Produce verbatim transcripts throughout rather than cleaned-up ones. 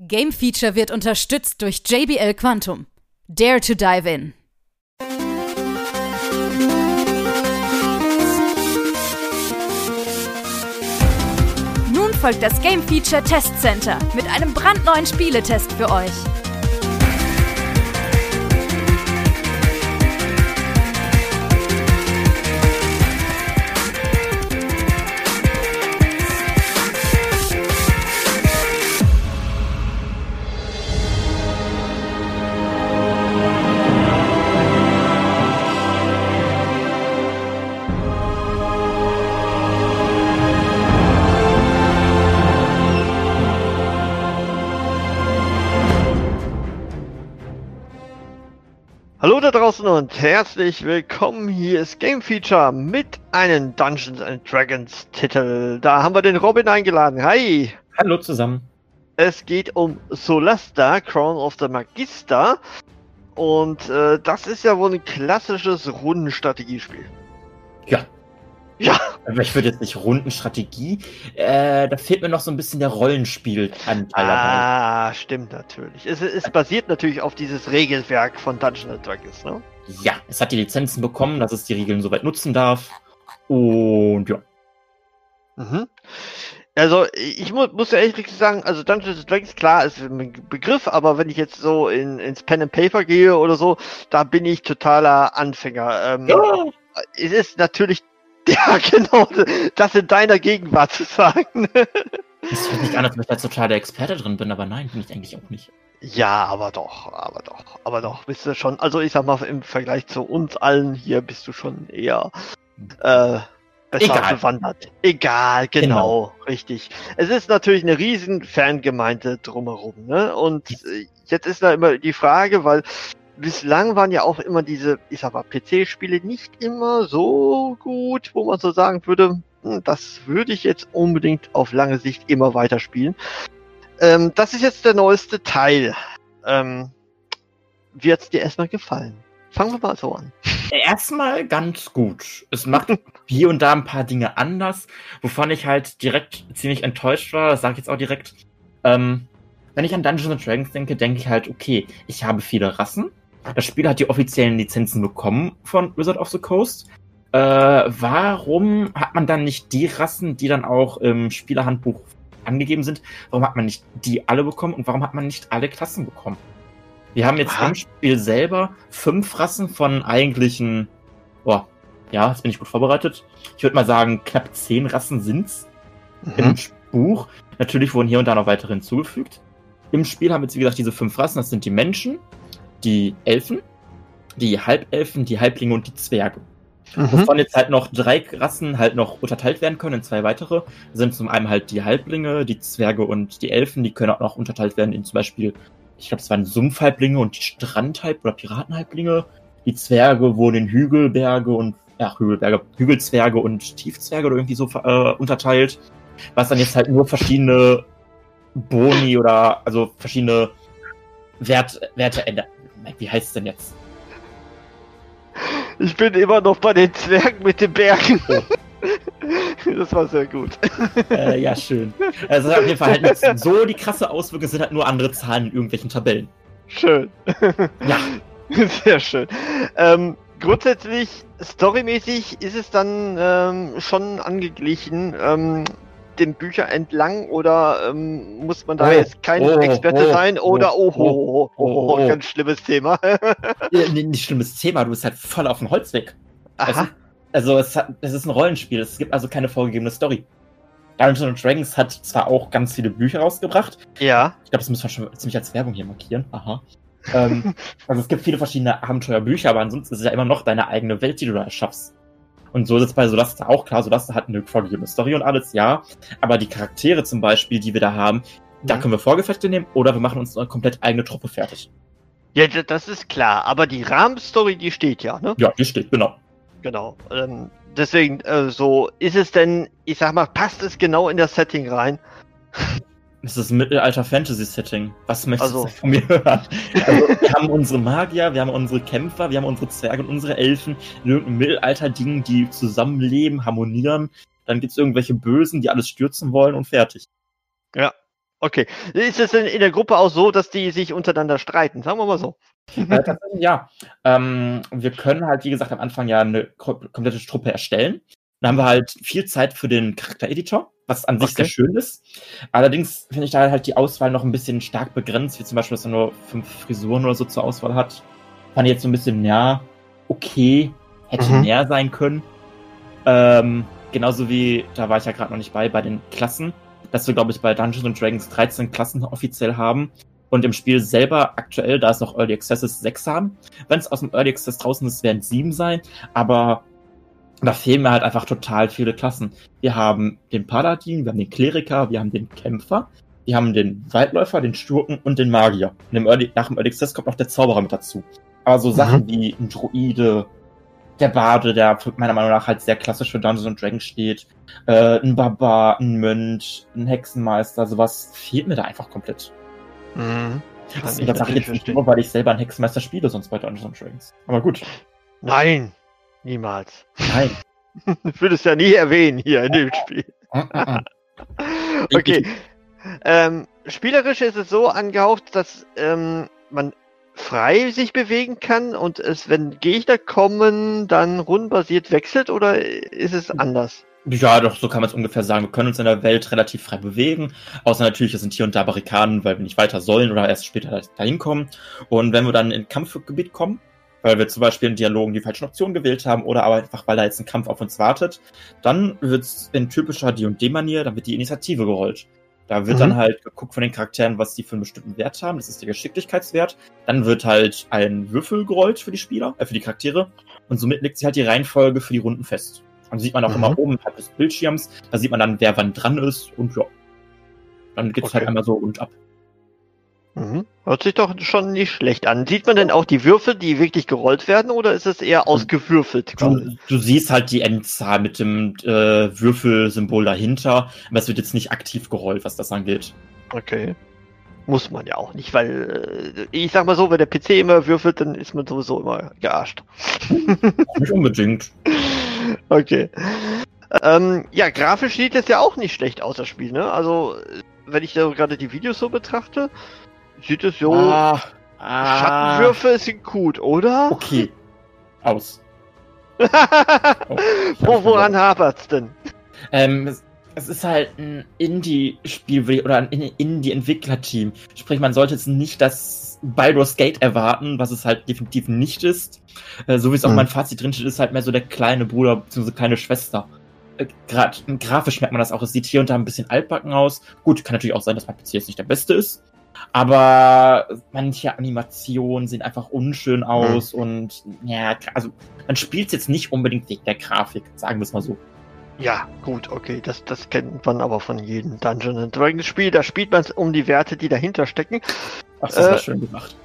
Game Feature wird unterstützt durch J B L Quantum. Dare to dive in. Nun folgt das Game Feature Test Center mit einem brandneuen Spieletest für euch. Hallo da draußen und herzlich willkommen, hier ist Game Feature mit einem Dungeons and Dragons Titel. Da haben wir den Robin eingeladen, hi! Hallo zusammen. Es geht um Solasta, Crown of the Magister und äh, das ist ja wohl ein klassisches Rundenstrategiespiel. Ja. Ja. Aber ich würde jetzt nicht Rundenstrategie, äh, da fehlt mir noch so ein bisschen der Rollenspielanteil dabei. Ah, stimmt natürlich. Es, es basiert natürlich auf dieses Regelwerk von Dungeons and Dragons, ne? Ja, es hat die Lizenzen bekommen, dass es die Regeln soweit nutzen darf. Und ja. Mhm. Also, ich mu muss ja ehrlich sagen, also Dungeons and Dragons, klar, ist ein Begriff, aber wenn ich jetzt so in, ins Pen and Paper gehe oder so, da bin ich totaler Anfänger. Ähm, Ja. Es ist natürlich, ja genau, das in deiner Gegenwart zu sagen. Es hört nicht an, als ob ich da total der Experte drin bin, aber nein, bin ich eigentlich auch nicht. Ja, aber doch, aber doch, aber doch, bist du schon, also ich sag mal, im Vergleich zu uns allen hier bist du schon eher äh, besser Egal. bewandert. Egal, genau, richtig. Es ist natürlich eine riesen Fangemeinde drumherum, ne? Und äh, jetzt ist da immer die Frage, weil bislang waren ja auch immer diese, ich sag mal, P C-Spiele nicht immer so gut, wo man so sagen würde, hm, das würde ich jetzt unbedingt auf lange Sicht immer weiterspielen. Ähm, das ist jetzt der neueste Teil. Ähm, wird's dir erstmal gefallen? Fangen wir mal so an. Erstmal ganz gut. Es macht hier und da ein paar Dinge anders, wovon ich halt direkt ziemlich enttäuscht war. Das sage ich jetzt auch direkt. Ähm, wenn ich an Dungeons and Dragons denke, denke ich halt, okay, ich habe viele Rassen. Das Spiel hat die offiziellen Lizenzen bekommen von Wizard of the Coast. Äh, warum hat man dann nicht die Rassen, die dann auch im Spielerhandbuch angegeben sind? Warum hat man nicht die alle bekommen und warum hat man nicht alle Klassen bekommen? Wir haben jetzt Ah. im Spiel selber fünf Rassen von eigentlichen, boah, ja, jetzt bin ich gut vorbereitet. Ich würde mal sagen, knapp zehn Rassen sind's im Mhm. Buch. Natürlich wurden hier und da noch weitere hinzugefügt. Im Spiel haben wir jetzt, wie gesagt, diese fünf Rassen. Das sind die Menschen, die Elfen, die Halbelfen, die Halblinge und die Zwerge. Mhm. Wovon jetzt halt noch drei Rassen halt noch unterteilt werden können in zwei weitere. Das sind zum einen halt die Halblinge, die Zwerge und die Elfen. Die können auch noch unterteilt werden in zum Beispiel, ich glaube, es waren Sumpfhalblinge und die Strandhalb- oder Piratenhalblinge. Die Zwerge wurden in Hügelberge und, ja, Hügelberge, Hügelzwerge und Tiefzwerge oder irgendwie so äh, unterteilt. Was dann jetzt halt nur verschiedene Boni oder, also verschiedene Wert, Werte ändert. Wie heißt es denn jetzt? Ich bin immer noch bei den Zwergen mit den Bergen. Das war sehr gut. äh, ja, schön. Also es hat auf jeden Fall halt nicht so die krasse Auswirkung, es sind halt nur andere Zahlen in irgendwelchen Tabellen. Schön. Ja. Sehr schön. Ähm, grundsätzlich, storymäßig ist es dann ähm, schon angeglichen, ähm, den Bücher entlang, oder ähm, muss man da Oh, jetzt kein oh, Experte oh, sein, oder oh, oh, oh, oh, oh, oh, oh. ganz schlimmes Thema. Äh, nee, nicht schlimmes Thema, du bist halt voll auf dem Holzweg. Aha. Also es, hat, es ist ein Rollenspiel, es gibt also keine vorgegebene Story. Dungeons and Dragons hat zwar auch ganz viele Bücher rausgebracht. Ja. Ich glaube, das müssen wir schon ziemlich als Werbung hier markieren. Aha. ähm, also es gibt viele verschiedene Abenteuerbücher, aber ansonsten ist es ja immer noch deine eigene Welt, die du da erschaffst. Und so ist es bei Solasta auch klar. Solasta hat eine vorgegebene Story und alles, ja. Aber die Charaktere zum Beispiel, die wir da haben, da Mhm. können wir Vorgefertigte nehmen oder wir machen uns eine komplett eigene Truppe fertig. Ja, d- das ist klar, aber die Rahmenstory, die steht ja, ne? Ja, die steht, genau. Genau. Ähm, deswegen, äh, so, ist es denn, ich sag mal, passt es genau in das Setting rein? Das ist ein Mittelalter-Fantasy-Setting. Was möchtest Also- du von mir hören? Also, wir haben unsere Magier, wir haben unsere Kämpfer, wir haben unsere Zwerge und unsere Elfen in irgendeinem Mittelalter-Ding, die zusammenleben, harmonieren. Dann gibt's irgendwelche Bösen, die alles stürzen wollen und fertig. Okay. Ist es denn in der Gruppe auch so, dass die sich untereinander streiten? Sagen wir mal so. Äh, tatsächlich ja. Ähm, wir können halt, wie gesagt, am Anfang ja eine kom- komplette Truppe erstellen. Dann haben wir halt viel Zeit für den Charaktereditor, was an sich Okay. sehr schön ist. Allerdings finde ich da halt die Auswahl noch ein bisschen stark begrenzt, wie zum Beispiel, dass er nur fünf Frisuren oder so zur Auswahl hat. Fand ich jetzt so ein bisschen, ja, okay, hätte Mhm. mehr sein können. Ähm, genauso wie, da war ich ja gerade noch nicht bei, bei den Klassen, dass wir, glaube ich, bei Dungeons and Dragons dreizehn Klassen offiziell haben und im Spiel selber aktuell, da es noch Early Access ist, sechs haben. Wenn es aus dem Early Access draußen ist, werden es sieben sein, aber da fehlen mir halt einfach total viele Klassen. Wir haben den Paladin, wir haben den Kleriker, wir haben den Kämpfer, wir haben den Waldläufer, den Schurken und den Magier. Und im Early, nach dem Early Access kommt noch der Zauberer mit dazu. Aber so Mhm. Sachen wie ein Druide, der Bade, der meiner Meinung nach halt sehr klassisch für Dungeons and Dragons steht, äh, ein Barbar, ein Mönch, ein Hexenmeister, sowas fehlt mir da einfach komplett. Mhm. Kann Das, ich das sage ich natürlich jetzt nicht verstehen. nur, weil ich selber einen Hexenmeister spiele, sonst bei Dungeons and Dragons. Aber gut. Nein, niemals. Nein. Ich würde es ja nie erwähnen hier in dem Spiel. Mm, mm, mm. Okay. Ähm, spielerisch ist es so angehaucht, dass ähm, man frei sich bewegen kann und es, wenn Gegner kommen, dann rundenbasiert wechselt, oder ist es anders? Ja, doch, so kann man es ungefähr sagen. Wir können uns in der Welt relativ frei bewegen. Außer natürlich, es sind hier und da Barrikaden, weil wir nicht weiter sollen oder erst später dahin kommen. Und wenn wir dann in Kampfgebiet kommen, weil wir zum Beispiel in Dialogen die falschen Optionen gewählt haben oder aber einfach, weil da jetzt ein Kampf auf uns wartet, dann wird es in typischer D und D-Manier, dann wird die Initiative gerollt. Da wird Mhm. dann halt geguckt von den Charakteren, was die für einen bestimmten Wert haben. Das ist der Geschicklichkeitswert. Dann wird halt ein Würfel gerollt für die Spieler, äh, für die Charaktere. Und somit legt sich halt die Reihenfolge für die Runden fest. Dann sieht man auch Mhm. immer oben halt des Bildschirms, da sieht man dann, wer wann dran ist und ja. Dann geht's Okay. halt einmal so rund ab. Mhm. Hört sich doch schon nicht schlecht an. Sieht man denn auch die Würfel, die wirklich gerollt werden, oder ist es eher ausgewürfelt quasi? Du, du siehst halt die Endzahl mit dem äh, Würfelsymbol dahinter, aber es wird jetzt nicht aktiv gerollt, was das angeht. Okay. Muss man ja auch nicht, weil äh, ich sag mal so, wenn der P C immer würfelt, dann ist man sowieso immer gearscht. Nicht unbedingt. Okay. Ähm, ja, grafisch sieht es ja auch nicht schlecht aus, das Spiel, ne? Also, wenn ich da gerade die Videos so betrachte, sieht es so. Ah, ah, Schattenwürfe sind gut, oder? Okay. Aus. Oh, Wo, woran hapert's denn? Ähm, es, es ist halt ein Indie-Spiel oder ein Indie-Entwickler-Team. Sprich, man sollte jetzt nicht das Baldur's Gate erwarten, was es halt definitiv nicht ist. Äh, so wie es auch Hm. mein Fazit drin steht, ist halt mehr so der kleine Bruder bzw. kleine Schwester. Äh, Gerade grafisch merkt man das auch. Es sieht hier und da ein bisschen altbacken aus. Gut, kann natürlich auch sein, dass mein P C jetzt nicht der beste ist. Aber manche Animationen sehen einfach unschön aus und ja, also man spielt es jetzt nicht unbedingt wegen der Grafik, sagen wir es mal so. Ja, gut, okay, das, das kennt man aber von jedem Dungeons and Dragons Spiel. Da spielt man es um die Werte, die dahinter stecken. Ach, das war Äh, schön gemacht.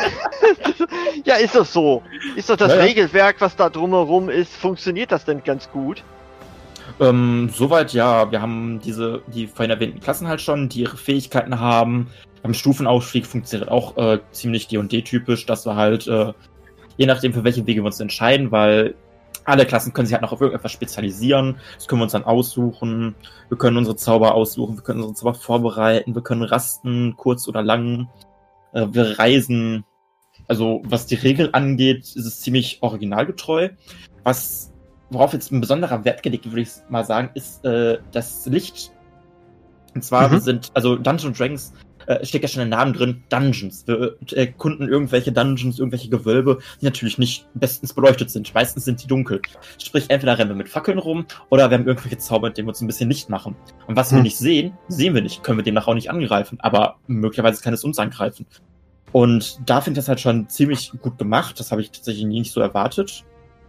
Ja, ist doch so. Ist doch das Ja, ja. Regelwerk, was da drumherum ist, funktioniert das denn ganz gut? Ähm, soweit ja, wir haben diese, die vorhin erwähnten Klassen halt schon, die ihre Fähigkeiten haben. Beim Stufenaufstieg funktioniert auch äh, ziemlich D und D-typisch, dass wir halt, äh, je nachdem für welche Wege wir uns entscheiden, weil alle Klassen können sich halt noch auf irgendetwas spezialisieren. Das können wir uns dann aussuchen. Wir können unsere Zauber aussuchen, wir können unsere Zauber vorbereiten, wir können rasten, kurz oder lang. Äh, wir reisen. Also, was die Regel angeht, ist es ziemlich originalgetreu. Was, worauf jetzt ein besonderer Wert gelegt wird, würde ich mal sagen, ist äh, das Licht. Und zwar, Mhm. wir sind, also Dungeons and Dragons äh, steht ja schon im Namen drin, Dungeons. Wir äh, erkunden irgendwelche Dungeons, irgendwelche Gewölbe, die natürlich nicht bestens beleuchtet sind. Meistens sind die dunkel. Sprich, entweder rennen wir mit Fackeln rum oder wir haben irgendwelche Zauber, mit denen wir uns ein bisschen Licht machen. Und was wir Hm. nicht sehen, sehen wir nicht. Können wir demnach auch nicht angreifen. Aber möglicherweise kann es uns angreifen. Und da finde ich das halt schon ziemlich gut gemacht. Das habe ich tatsächlich nie nicht so erwartet.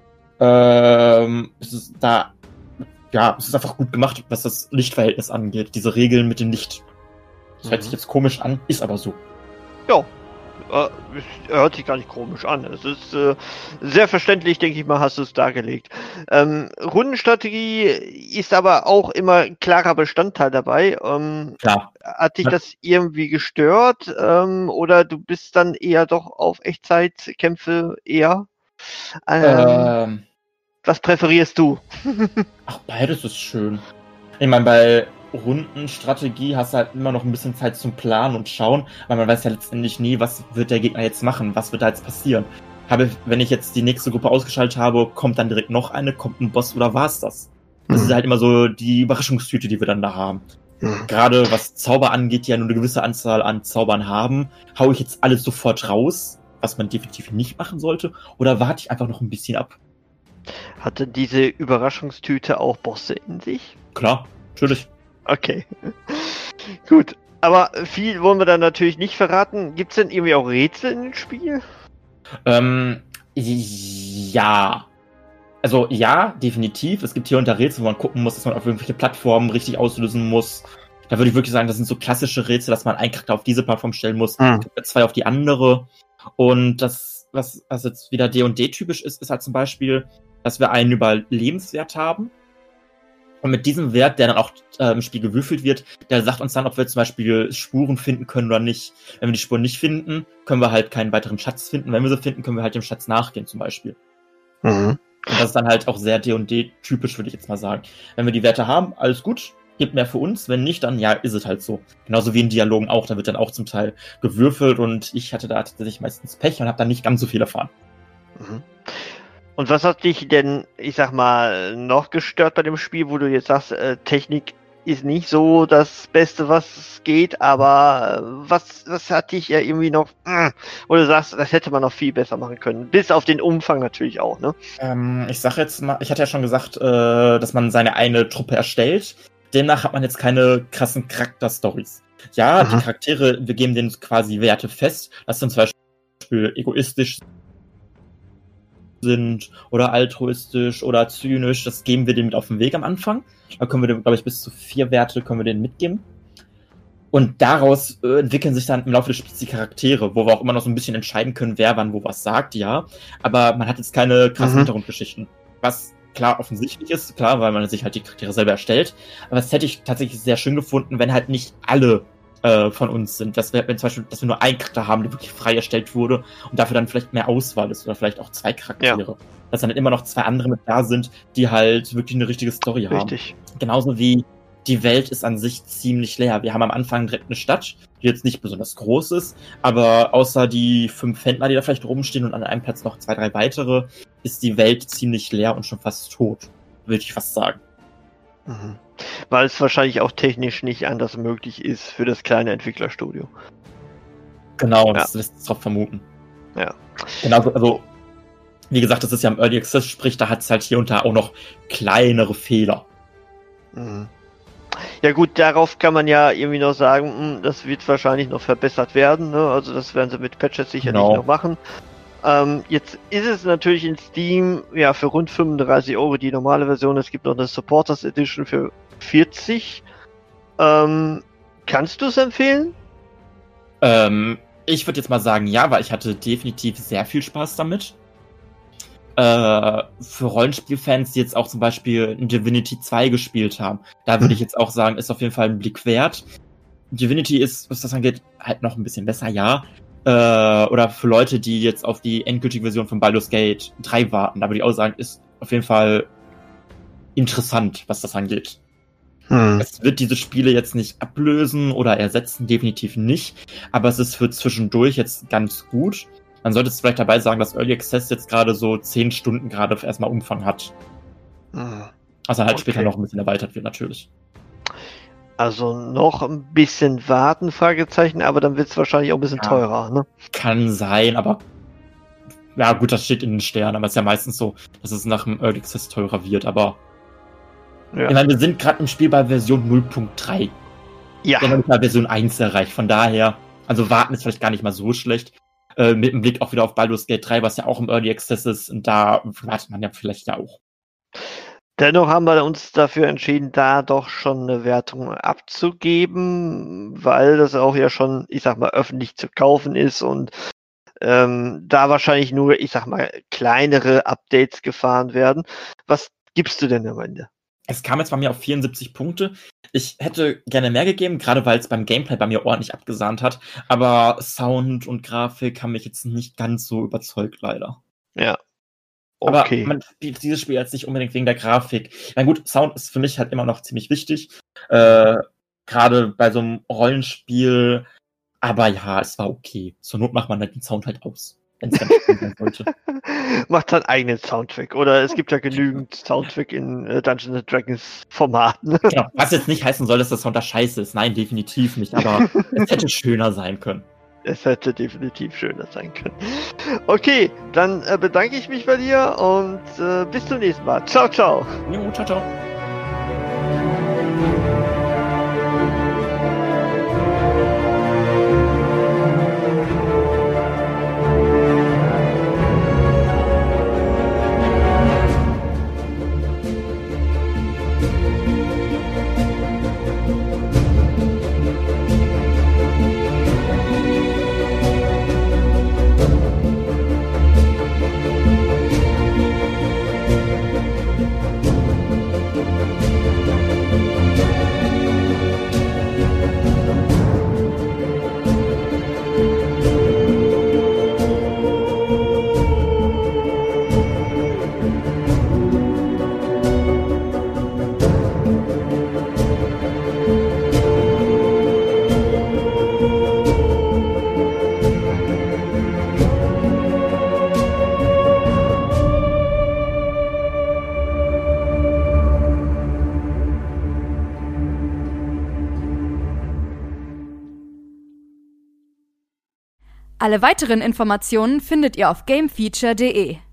Ähm, es ist da, ja, es ist einfach gut gemacht, was das Lichtverhältnis angeht. Diese Regeln mit dem Licht. Das hört Mhm. sich jetzt komisch an, ist aber so. Ja, äh, es hört sich gar nicht komisch an. Es ist äh, sehr verständlich, denke ich mal, hast du es dargelegt. Ähm, Rundenstrategie ist aber auch immer ein klarer Bestandteil dabei. Ähm, Klar. hat dich Ja. das irgendwie gestört? Ähm, oder du bist dann eher doch auf Echtzeitkämpfe eher? Ähm, Ähm, was präferierst du? ach, beides ist schön. Ich meine, bei Rundenstrategie hast du halt immer noch ein bisschen Zeit zum Planen und schauen, weil man weiß ja letztendlich nie, was wird der Gegner jetzt machen, was wird da jetzt passieren. Habe, wenn ich jetzt die nächste Gruppe ausgeschaltet habe, kommt dann direkt noch eine, kommt ein Boss oder war's das? Das mhm. ist halt immer so die Überraschungstüte, die wir dann da haben. Mhm. Gerade was Zauber angeht, die ja nur eine gewisse Anzahl an Zaubern haben, hau ich jetzt alles sofort raus, was man definitiv nicht machen sollte, oder warte ich einfach noch ein bisschen ab? Hatte diese Überraschungstüte auch Bosse in sich? Klar, natürlich. Okay. Gut. Aber viel wollen wir dann natürlich nicht verraten. Gibt's denn irgendwie auch Rätsel in dem Spiel? Ähm, ja. Also ja, definitiv. Es gibt hier und da Rätsel, wo man gucken muss, dass man auf irgendwelche Plattformen richtig auslösen muss. Da würde ich wirklich sagen, das sind so klassische Rätsel, dass man einen Charakter auf diese Plattform stellen muss, mhm. zwei auf die andere. Und das, was, was jetzt wieder D und D-typisch ist, ist halt zum Beispiel, dass wir einen Überlebenswert haben. Und mit diesem Wert, der dann auch äh, im Spiel gewürfelt wird, der sagt uns dann, ob wir zum Beispiel Spuren finden können oder nicht. Wenn wir die Spuren nicht finden, können wir halt keinen weiteren Schatz finden. Wenn wir sie finden, können wir halt dem Schatz nachgehen zum Beispiel. Mhm. Und das ist dann halt auch sehr D und D-typisch, würde ich jetzt mal sagen. Wenn wir die Werte haben, alles gut, gibt mehr für uns. Wenn nicht, dann ja, ist es halt so. Genauso wie in Dialogen auch. Da wird dann auch zum Teil gewürfelt und ich hatte da tatsächlich meistens Pech und habe dann nicht ganz so viel erfahren. Mhm. Und was hat dich denn, ich sag mal, noch gestört bei dem Spiel, wo du jetzt sagst, äh, Technik ist nicht so das Beste, was geht, aber was, was hat dich ja irgendwie noch, äh, oder du sagst, das hätte man noch viel besser machen können, bis auf den Umfang natürlich auch, ne? Ähm, ich sag jetzt mal, ich hatte ja schon gesagt, äh, dass man seine eine Truppe erstellt, demnach hat man jetzt keine krassen Charakter-Stories. Ja, mhm. die Charaktere, wir geben denen quasi Werte fest, das sind zum Beispiel egoistisch sind oder altruistisch oder zynisch, das geben wir denen mit auf den Weg am Anfang. Da können wir dem, glaube ich, bis zu vier Werte können wir denen mitgeben. Und daraus äh, entwickeln sich dann im Laufe des Spiels die Charaktere, wo wir auch immer noch so ein bisschen entscheiden können, wer wann wo was sagt, ja. Aber man hat jetzt keine krassen mhm. Hintergrundgeschichten. Was klar offensichtlich ist, klar, weil man sich halt die Charaktere selber erstellt. Aber das hätte ich tatsächlich sehr schön gefunden, wenn halt nicht alle äh, von uns sind. Dass wir, wenn zum Beispiel, dass wir nur einen Charakter haben, der wirklich frei erstellt wurde und dafür dann vielleicht mehr Auswahl ist oder vielleicht auch zwei Charaktere. Ja. Dass dann immer noch zwei andere mit da sind, die halt wirklich eine richtige Story haben. Richtig. Genauso wie die Welt ist an sich ziemlich leer. Wir haben am Anfang direkt eine Stadt, die jetzt nicht besonders groß ist, aber außer die fünf Händler, die da vielleicht rumstehen und an einem Platz noch zwei, drei weitere, ist die Welt ziemlich leer und schon fast tot, würde ich fast sagen. Mhm. Weil es wahrscheinlich auch technisch nicht anders möglich ist für das kleine Entwicklerstudio. Genau, ja. das lässt es drauf vermuten. Ja. Genau, also wie gesagt, das ist ja im Early Access, sprich, da hat es halt hier und da auch noch kleinere Fehler. Mhm. Ja gut, darauf kann man ja irgendwie noch sagen, mh, das wird wahrscheinlich noch verbessert werden, ne? Also das werden sie mit Patches sicherlich genau. noch machen. Ähm, jetzt ist es natürlich in Steam ja für rund fünfunddreißig Euro die normale Version, es gibt noch eine Supporters Edition für vierzig. Ähm, kannst du es empfehlen? Ähm, ich würde jetzt mal sagen, ja, weil ich hatte definitiv sehr viel Spaß damit. Äh, für Rollenspielfans, die jetzt auch zum Beispiel in Divinity zwei gespielt haben, da würde ich jetzt auch sagen, ist auf jeden Fall ein Blick wert. Divinity ist, was das angeht, halt noch ein bisschen besser, ja. Äh, oder für Leute, die jetzt auf die endgültige Version von Baldur's Gate drei warten, da würde ich auch sagen, ist auf jeden Fall interessant, was das angeht. Hm. Es wird diese Spiele jetzt nicht ablösen oder ersetzen, definitiv nicht, aber es ist für zwischendurch jetzt ganz gut. Man sollte es vielleicht dabei sagen, dass Early Access jetzt gerade so zehn Stunden gerade erstmal Umfang hat. Hm. Also halt okay. Später noch ein bisschen erweitert wird, natürlich. Also noch ein bisschen warten, Fragezeichen, aber dann wird es wahrscheinlich auch ein bisschen ja, teurer, ne? Kann sein, aber ja gut, das steht in den Sternen, aber es ist ja meistens so, dass es nach dem Early Access teurer wird, aber ja. Ich meine, wir sind gerade im Spiel bei Version null Punkt drei. Ja. Wir haben noch nicht mal Version eins erreicht, von daher, also warten ist vielleicht gar nicht mal so schlecht. Äh, mit dem Blick auch wieder auf Baldur's Gate drei, was ja auch im Early Access ist, und da wartet man ja vielleicht ja auch. Dennoch haben wir uns dafür entschieden, da doch schon eine Wertung abzugeben, weil das auch ja schon, ich sag mal, öffentlich zu kaufen ist und ähm, da wahrscheinlich nur, ich sag mal, kleinere Updates gefahren werden. Was gibst du denn am Ende? Es kam jetzt bei mir auf vierundsiebzig Punkte. Ich hätte gerne mehr gegeben, gerade weil es beim Gameplay bei mir ordentlich abgesahnt hat. Aber Sound und Grafik haben mich jetzt nicht ganz so überzeugt, leider. Ja. Okay. Aber man spielt dieses Spiel jetzt nicht unbedingt wegen der Grafik. Na gut, Sound ist für mich halt immer noch ziemlich wichtig. Äh, Gerade bei so einem Rollenspiel. Aber ja, es war okay. Zur Not macht man halt den Sound halt aus, wenn es ganz schön sein sollte. Macht seinen eigenen Soundtrack. Oder es gibt ja genügend Soundtrack in äh, Dungeons and Dragons Formaten. Genau. Was jetzt nicht heißen soll, dass der Sound da scheiße ist. Nein, definitiv nicht. Aber es hätte schöner sein können. Es hätte definitiv schöner sein können. Okay, dann äh, bedanke ich mich bei dir und äh, bis zum nächsten Mal. Ciao, ciao. Jo, ciao, ciao. Alle weiteren Informationen findet ihr auf gamefeature punkt de.